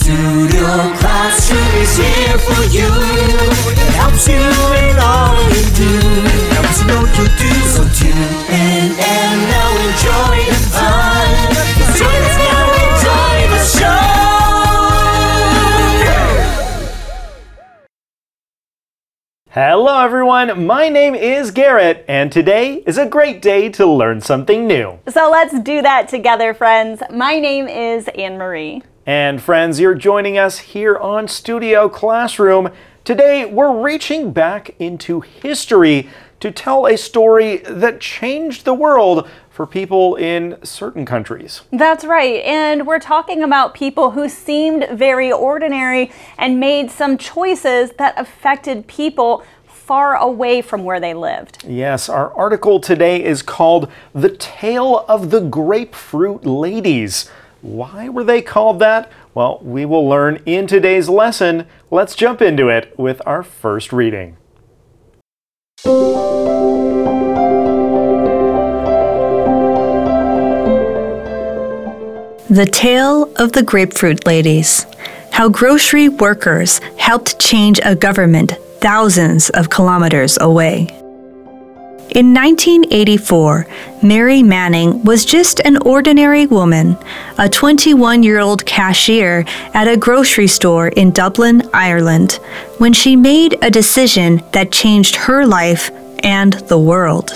Studio Classroom is here for you. It helps you in all you do. Helps you know what you do. So tune in and now enjoy the fun. Join us now, enjoy the show. Hello everyone, my name is Garrett, and today is a great day to learn something new. So let's do that together, friends. My name is Anne-Marie. And friends, you're joining us here on Studio Classroom. Today, we're reaching back into history to tell a story that changed the world for people in certain countries. That's right, and we're talking about people who seemed very ordinary and made some choices that affected people far away from where they lived. Yes, our article today is called The Tale of the Grapefruit Ladies. Why were they called that? Well, we will learn in today's lesson. Let's jump into it with our first reading. The Tale of the Grapefruit Ladies. How grocery workers helped change a government thousands of kilometers away. In 1984, Mary Manning was just an ordinary woman, a 21-year-old cashier at a grocery store in Dublin, Ireland, when she made a decision that changed her life and the world.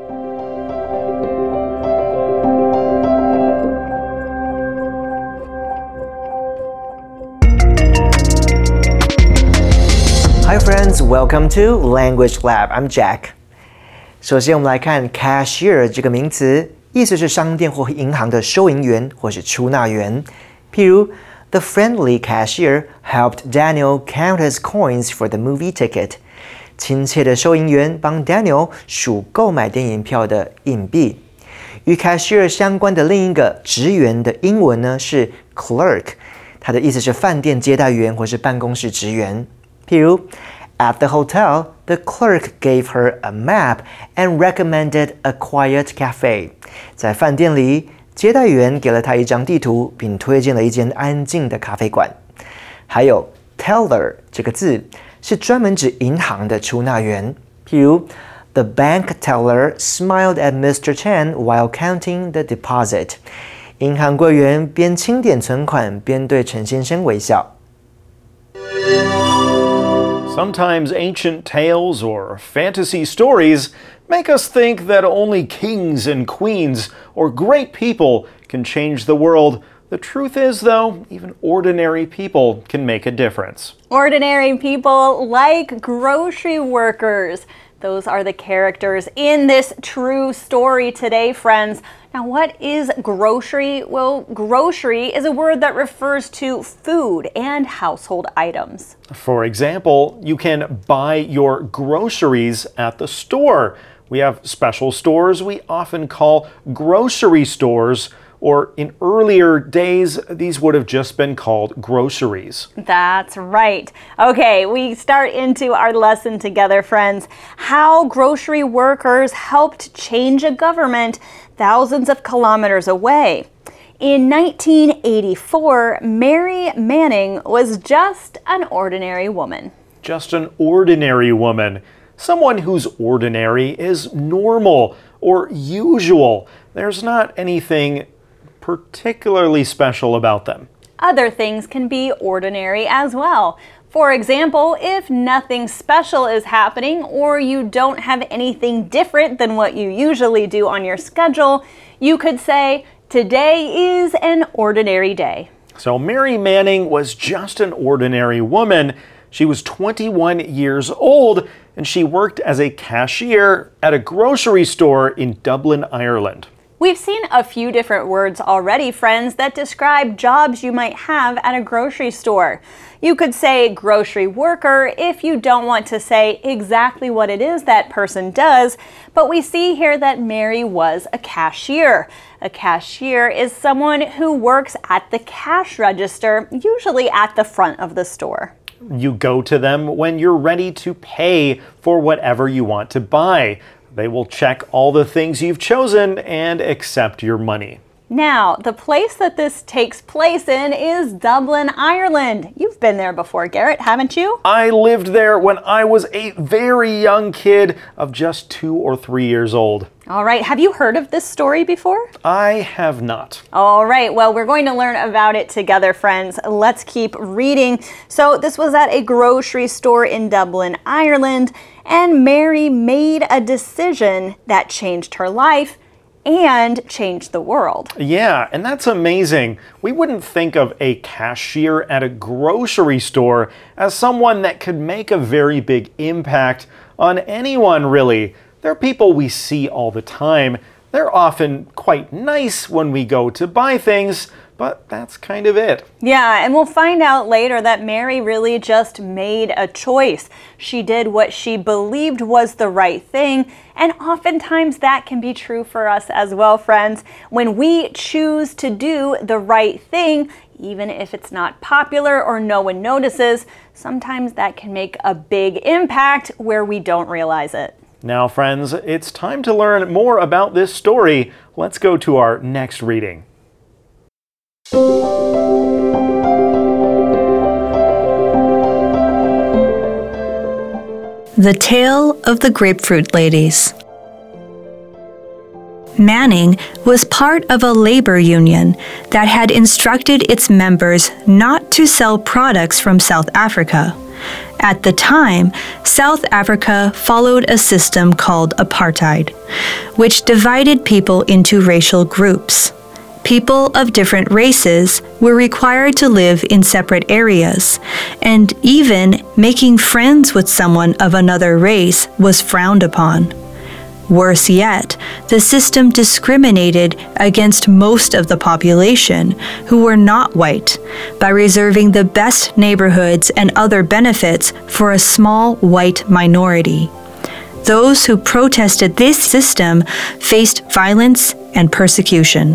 Hi friends, welcome to Language Lab. I'm Jack. 首先我们来看 cashier 这个名词，意思是商店或银行的收银员或是出纳员。譬如 The friendly cashier helped Daniel count his coins for the movie ticket. 亲切的收银员帮 Daniel 数购买电影票的硬币。与 cashier 相关的另一个职员的英文呢是 clerk， 它的意思是饭店接待员或是办公室职员。譬如At the hotel, the clerk gave her a map and recommended a quiet cafe. 在饭店里，接待员给了她一张地图，并推荐了一间安静的咖啡馆。还有 teller 这个字是专门指银行的出纳员。譬如 The bank teller smiled at Mr. Chen while counting the deposit. 银行柜员边清点存款边对陈先生微笑。 Sometimes ancient tales or fantasy stories make us think that only kings and queens or great people can change the world. The truth is, though, even ordinary people can make a difference. Ordinary people like grocery workers. Those are the characters in this true story today, friends. Now, what is grocery? Well, grocery is a word that refers to food and household items. For example, you can buy your groceries at the store. We have special stores we often call grocery stores, or in earlier days, these would have just been called groceries. That's right. Okay, we start into our lesson together, friends. How grocery workers helped change a government thousands of kilometers away. In 1984, Mary Manning was just an ordinary woman. Just an ordinary woman. Someone who's ordinary is normal or usual. There's not anything particularly special about them. Other things can be ordinary as well. For example, if nothing special is happening or you don't have anything different than what you usually do on your schedule, you could say, today is an ordinary day. So Mary Manning was just an ordinary woman. She was 21 years old and she worked as a cashier at a grocery store in Dublin, Ireland. We've seen a few different words already, friends, that describe jobs you might have at a grocery store. You could say grocery worker if you don't want to say exactly what it is that person does, but we see here that Mary was a cashier. A cashier is someone who works at the cash register, usually at the front of the store. You go to them when you're ready to pay for whatever you want to buy. They will check all the things you've chosen and accept your money. Now, the place that this takes place in is Dublin, Ireland. You've been there before, Garrett, haven't you? I lived there when I was a very young kid of just 2 or 3 years old. All right, have you heard of this story before? I have not. All right, well, we're going to learn about it together, friends. Let's keep reading. So this was at a grocery store in Dublin, Ireland, and Mary made a decision that changed her life and changed the world. Yeah, and that's amazing. We wouldn't think of a cashier at a grocery store as someone that could make a very big impact on anyone, really. They're people we see all the time. They're often quite nice when we go to buy things, but that's kind of it. Yeah, and we'll find out later that Mary really just made a choice. She did what she believed was the right thing, and oftentimes that can be true for us as well, friends. When we choose to do the right thing, even if it's not popular or no one notices, sometimes that can make a big impact where we don't realize it. Now, friends, it's time to learn more about this story. Let's go to our next reading. The Tale of the Grapefruit Ladies. Manning was part of a labor union that had instructed its members not to sell products from South Africa. At the time, South Africa followed a system called apartheid, which divided people into racial groups. People of different races were required to live in separate areas, and even making friends with someone of another race was frowned upon. Worse yet, the system discriminated against most of the population who were not white by reserving the best neighborhoods and other benefits for a small white minority. Those who protested this system faced violence and persecution.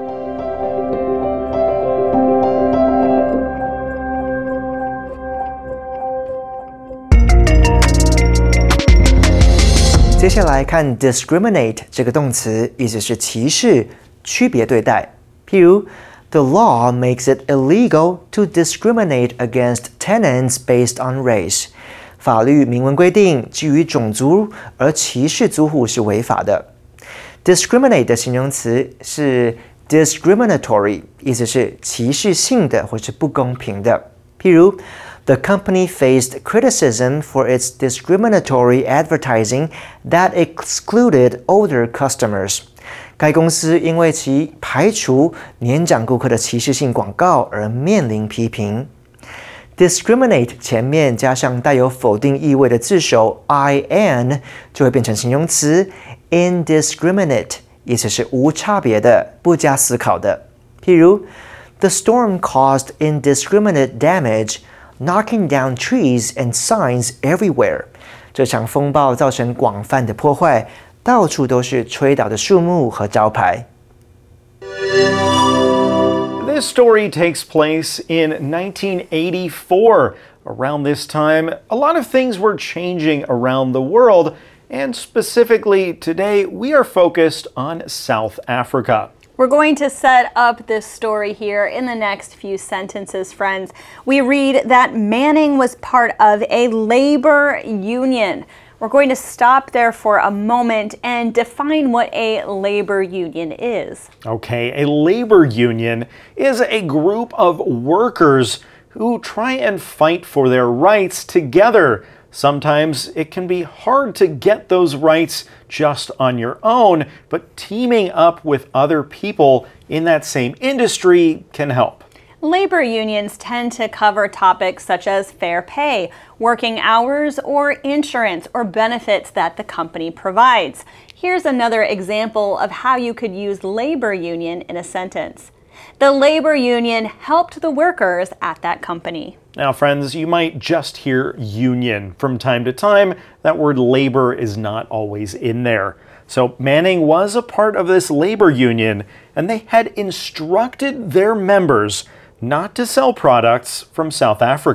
接下来看 discriminate 这个动词，意思是歧视、区别对待。譬如 The law makes it illegal to discriminate against tenants based on race. 法律明文规定，基于种族而歧视租户是违法的。discriminate 的形容词是 discriminatory， 意思是歧视性的或是不公平的。譬如The company faced criticism for its discriminatory advertising that excluded older customers. 该公司因为其排除年长顾客的歧视性广告而面临批评。Discriminate 前面加上带有否定意味的字首 in 就会变成形容词 indiscriminate， 意思是无差别的、不加思考的。譬如 The storm caused indiscriminate damage.Knocking down trees and signs everywhere. 这场风暴造成广泛的破坏，到处都是吹倒的树木和招牌。 This story takes place in 1984. Around this time, a lot of things were changing around the world, and specifically today, we are focused on South Africa. We're going to set up this story here in the next few sentences, friends. We read that Manning was part of a labor union. We're going to stop there for a moment and define what a labor union is. Okay, a labor union is a group of workers who try and fight for their rights together. Sometimes it can be hard to get those rights just on your own, but teaming up with other people in that same industry can help. Labor unions tend to cover topics such as fair pay, working hours, or insurance or benefits that the company provides. Here's another example of how you could use labor union in a sentence. The labor union helped the workers at that company. Now, friends, you might just hear union from time to time. That word labor is not always in there. So Manning was a part of this labor union, and they had instructed their members not to sell products from South Africa.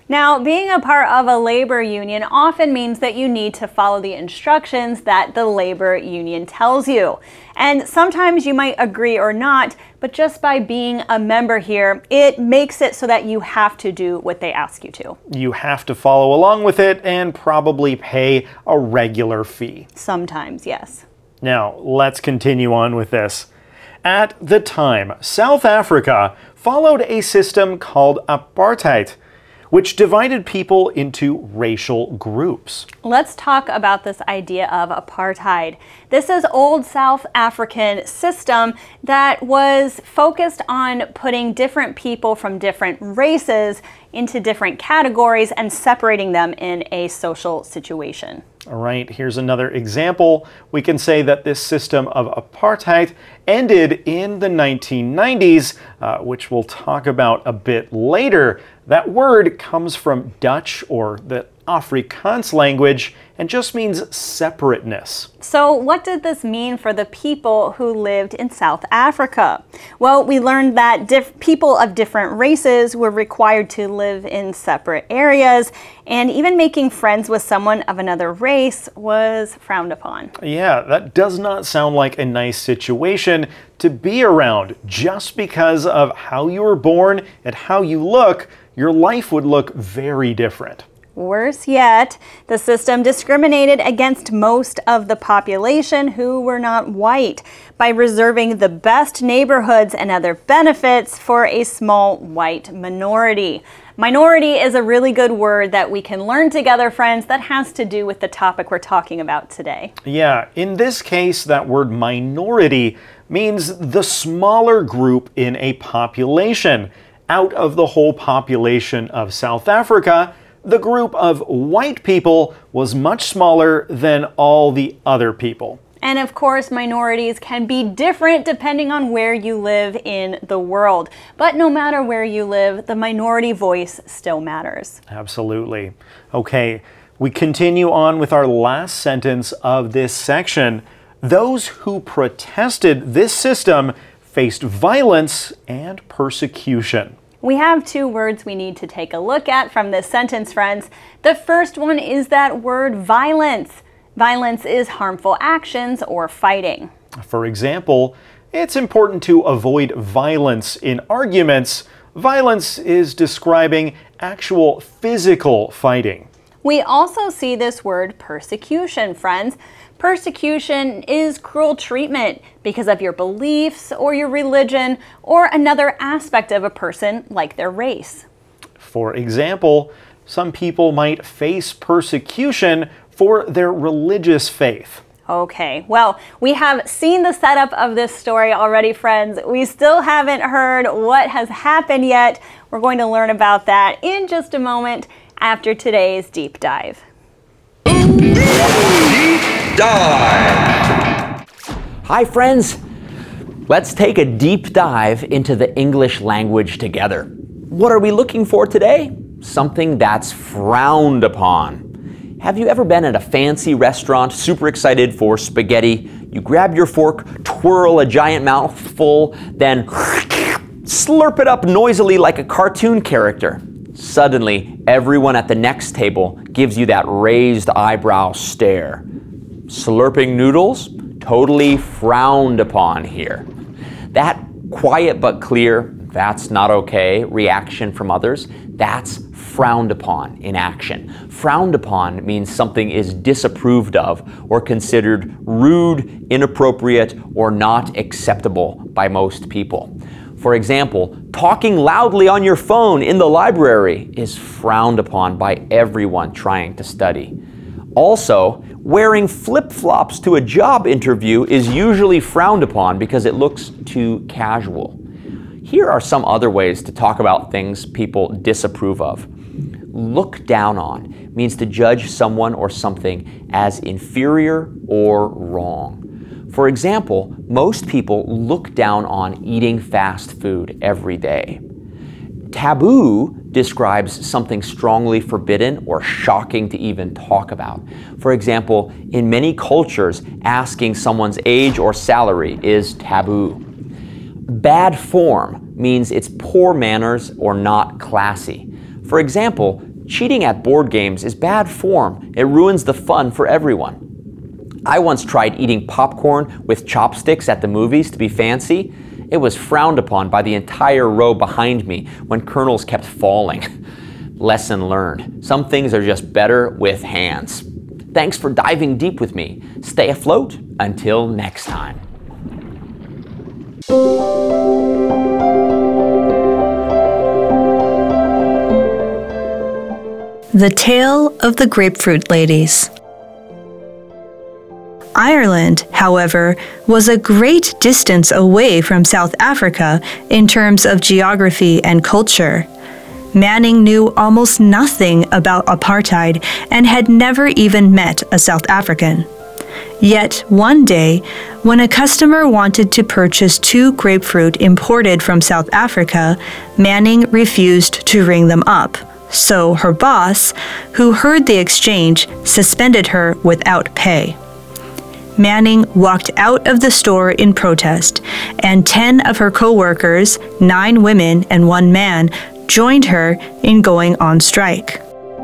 Now, being a part of a labor union often means that you need to follow the instructions that the labor union tells you. And sometimes you might agree or not, but just by being a member here, it makes it so that you have to do what they ask you to. You have to follow along with it and probably pay a regular fee. Sometimes, yes. Now, let's continue on with this. At the time, South Africa followed a system called apartheid, which divided people into racial groups. Let's talk about this idea of apartheid. This is old South African system that was focused on putting different people from different races into different categories and separating them in a social situation. All right, here's another example. We can say that this system of apartheid ended in the 1990s, which we'll talk about a bit later. That word comes from Dutch or the Afrikaans language and just means separateness. So what did this mean for the people who lived in South Africa? Well, we learned that people of different races were required to live in separate areas, and even making friends with someone of another race was frowned upon. Yeah, that does not sound like a nice situation to be around. Just because of how you were born and how you look, your life would look very different. Worse yet, the system discriminated against most of the population who were not white by reserving the best neighborhoods and other benefits for a small white minority. Minority is a really good word that we can learn together, friends, that has to do with the topic we're talking about today. Yeah, in this case, that word minority means the smaller group in a population. Out of the whole population of South Africa, the group of white people was much smaller than all the other people. And of course, minorities can be different depending on where you live in the world. But no matter where you live, the minority voice still matters. Absolutely. Okay, we continue on with our last sentence of this section. Those who protested this system faced violence and persecution. We have two words we need to take a look at from this sentence, friends. The first one is that word violence. Violence is harmful actions or fighting. For example, it's important to avoid violence in arguments. Violence is describing actual physical fighting. We also see this word persecution, friends. Persecution is cruel treatment because of your beliefs or your religion or another aspect of a person like their race. For example, some people might face persecution for their religious faith. Okay, well, we have seen the setup of this story already, friends. We still haven't heard what has happened yet. We're going to learn about that in just a moment after today's deep dive. Hi friends, let's take a deep dive into the English language together. What are we looking for today? Something that's frowned upon. Have you ever been at a fancy restaurant, super excited for spaghetti? You grab your fork, twirl a giant mouthful, then slurp it up noisily like a cartoon character. Suddenly, everyone at the next table gives you that raised eyebrow stare. Slurping noodles? Totally frowned upon here. That quiet but clear, that's not okay reaction from others, that's frowned upon in action. Frowned upon means something is disapproved of or considered rude, inappropriate, or not acceptable by most people. For example, talking loudly on your phone in the library is frowned upon by everyone trying to study. Also, wearing flip-flops to a job interview is usually frowned upon because it looks too casual. Here are some other ways to talk about things people disapprove of. Look down on means to judge someone or something as inferior or wrong. For example, most people look down on eating fast food every day. Taboo describes something strongly forbidden or shocking to even talk about. For example, in many cultures, asking someone's age or salary is taboo. Bad form means it's poor manners or not classy. For example, Cheating at board games is bad form. It ruins the fun for everyone. I once tried eating popcorn with chopsticks at the movies to be fancy. It was frowned upon by the entire row behind me when kernels kept falling. Lesson learned. Some things are just better with hands. Thanks for diving deep with me. Stay afloat until next time. The Tale of the Grapefruit Ladies. Ireland, however, was a great distance away from South Africa in terms of geography and culture. Manning knew almost nothing about apartheid and had never even met a South African. Yet one day, when a customer wanted to purchase 2 grapefruit imported from South Africa, Manning refused to ring them up. So her boss, who heard the exchange, suspended her without pay. Manning walked out of the store in protest, and 10 of her co-workers, 9 women and 1 man, joined her in going on strike.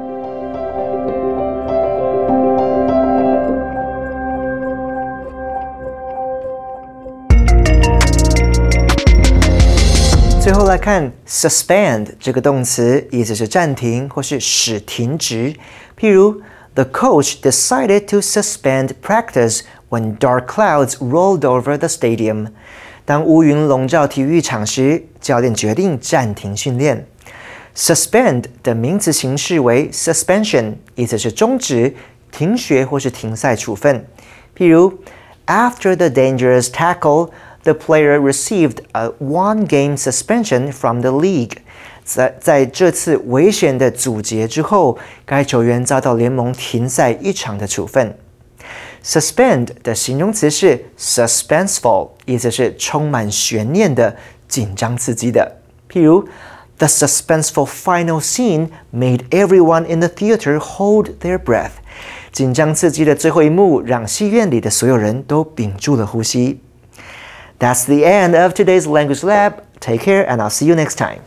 最后来看 suspend 这个动词，意思是暂停或是使停止。譬如 The coach decided to suspend practice when dark clouds rolled over the stadium. 当乌云笼罩体育场时，教练决定暂停训练。Suspend 的名词形式为 suspension， 意思是终止、停学或是停赛处分。譬如 After the dangerous tackle, the player received a one-game suspension from the league. 在这次危险的阻截之后，该球员遭到联盟停赛1场的处分。Suspend 的形容词是 suspenseful， 意思是充满悬念的、紧张刺激的。譬如 The suspenseful final scene made everyone in the theater hold their breath. 紧张刺激的最后一幕让戏院里的所有人都屏住了呼吸。That's the end of today's Language Lab. Take care and I'll see you next time.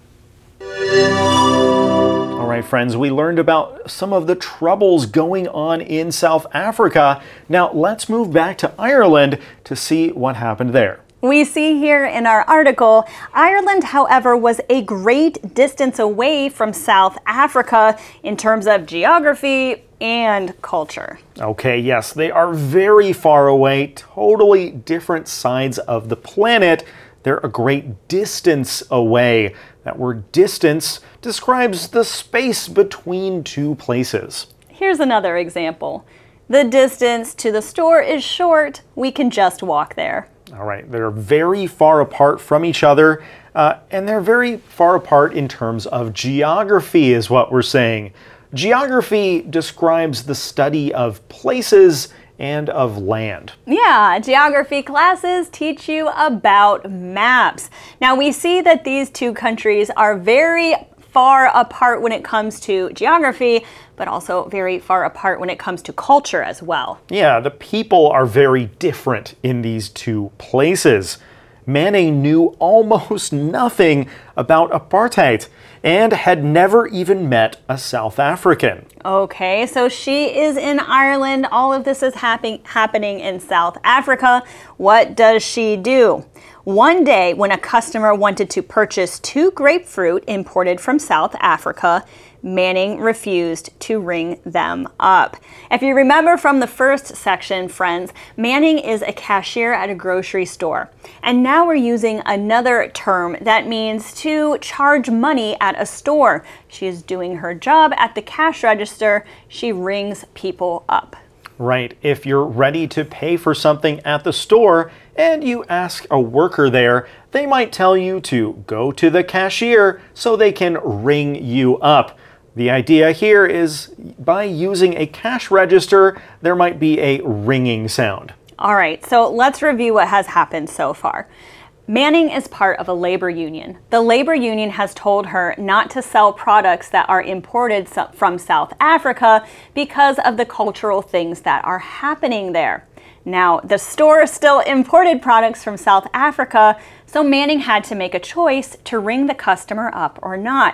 All right, friends, we learned about some of the troubles going on in South Africa. Now let's move back to Ireland to see what happened there. We see here in our article, Ireland, however, was a great distance away from South Africa in terms of geography and culture. Okay, yes, they are very far away, totally different sides of the planet. They're a great distance away. That word distance describes the space between 2 places. Here's another example. The distance to the store is short. We can just walk there. All right, they're very far apart from each other, and they're very far apart in terms of geography, is what we're saying. Geography describes the study of places and of land. Yeah, geography classes teach you about maps. Now we see that these 2 countries are very far apart when it comes to geography, but also very far apart when it comes to culture as well. Yeah, the people are very different in these 2 places. Manning knew almost nothing about apartheid and had never even met a South African. Okay, so she is in Ireland. All of this is happening in South Africa. What does she do? One day, when a customer wanted to purchase 2 grapefruit imported from South Africa, Manning refused to ring them up. If you remember from the first section, friends, Manning is a cashier at a grocery store. And now we're using another term that means to charge money at a store. She is doing her job at the cash register. She rings people up. Right, if you're ready to pay for something at the store and you ask a worker there, they might tell you to go to the cashier so they can ring you up. The idea here is by using a cash register, there might be a ringing sound. All right, so let's review what has happened so far. Manning is part of a labor union. The labor union has told her not to sell products that are imported from South Africa because of the cultural things that are happening there. Now, the store still imported products from South Africa, so Manning had to make a choice to ring the customer up or not.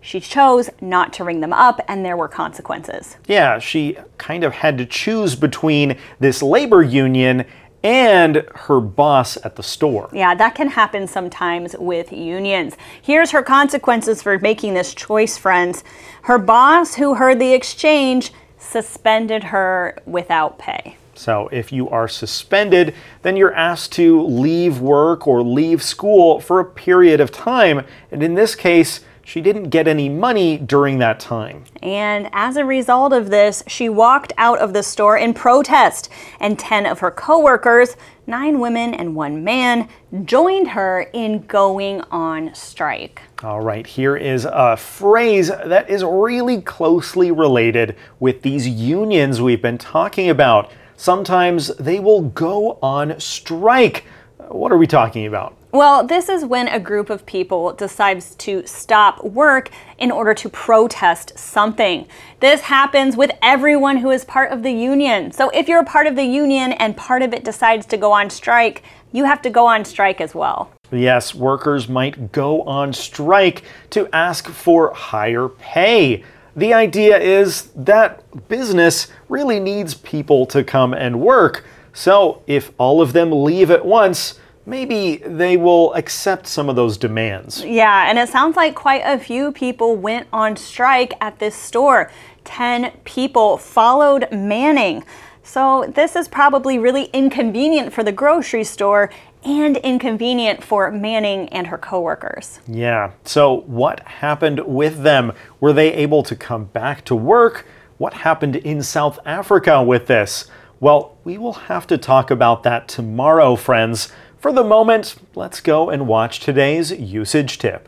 She chose not to ring them up, and there were consequences. Yeah, she kind of had to choose between this labor union and her boss at the store. Yeah, that can happen sometimes with unions. Here's her consequences for making this choice, friends. Her boss, who heard the exchange, suspended her without pay. So if you are suspended, then you're asked to leave work or leave school for a period of time. And in this case, she didn't get any money during that time. And as a result of this, she walked out of the store in protest. And 10 of her coworkers, 9 women and 1 man, joined her in going on strike. All right, here is a phrase that is really closely related with these unions we've been talking about. Sometimes they will go on strike. What are we talking about? Well, this is when a group of people decides to stop work in order to protest something. This happens with everyone who is part of the union. So if you're a part of the union and part of it decides to go on strike, you have to go on strike as well. Yes, workers might go on strike to ask for higher pay. The idea is that business really needs people to come and work. So if all of them leave at once, maybe they will accept some of those demands. Yeah, and it sounds like quite a few people went on strike at this store. 10 people followed Manning. So this is probably really inconvenient for the grocery store and inconvenient for Manning and her coworkers. Yeah, so what happened with them? Were they able to come back to work? What happened in South Africa with this? Well, we will have to talk about that tomorrow, friends. For the moment, let's go and watch today's usage tip.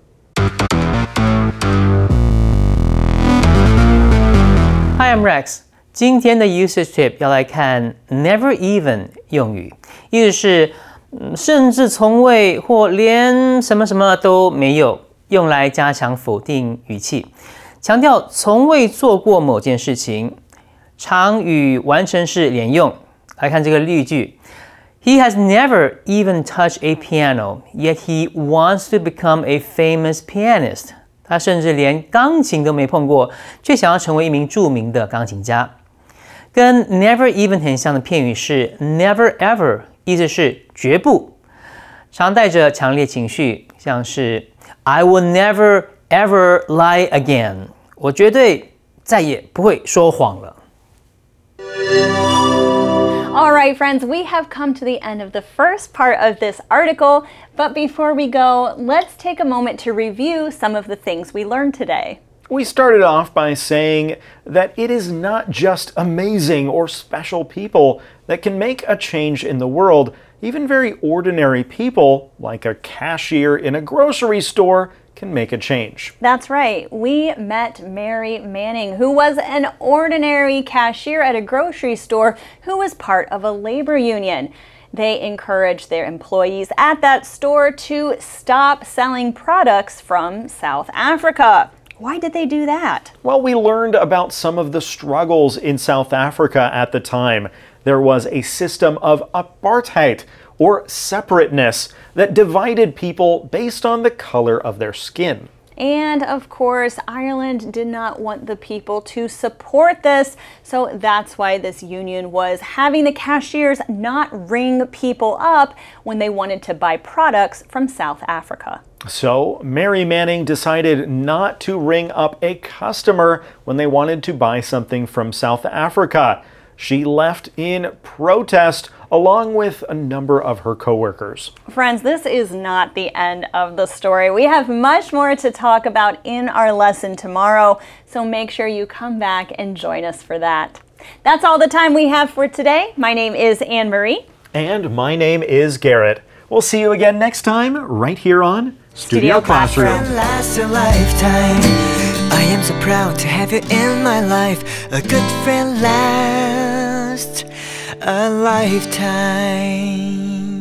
Hi, I'm Rex. 今天的 usage tip 要来看 never even 用语，意思是甚至从未或连什么什么都没有，用来加强否定语气，强调从未做过某件事情，常与完成式连用。来看这个例句 ：He has never even touched a piano, yet he wants to become a famous pianist. 他甚至连钢琴都没碰过，却想要成为一名著名的钢琴家。跟 never even 很像的片语是 never ever， 意思是绝不，常带着强烈情绪，像是 I will never ever lie again， 我绝对再也不会说谎了。 All right, friends, we have come to the end of the first part of this article, but before we go, let's take a moment to review some of the things we learned today. We started off by saying that it is not just amazing or special people that can make a change in the world. Even very ordinary people, like a cashier in a grocery store, can make a change. That's right. We met Mary Manning, who was an ordinary cashier at a grocery store who was part of a labor union. They encouraged their employees at that store to stop selling products from South Africa. Why did they do that? Well, we learned about some of the struggles in South Africa at the time. There was a system of apartheid, or separateness, that divided people based on the color of their skin. And of course, Ireland did not want the people to support this, so that's why this union was having the cashiers not ring people up when they wanted to buy products from South Africa. So Mary Manning decided not to ring up a customer when they wanted to buy something from South Africa. She left in protest along with a number of her coworkers. Friends, this is not the end of the story. We have much more to talk about in our lesson tomorrow, so make sure you come back and join us for that. That's all the time we have for today. My name is Anne Marie. And my name is Garrett. We'll see you again next time right here on Studio Classroom. Last a lifetime. I am so proud to have you in my life. A good friend lasts a lifetime.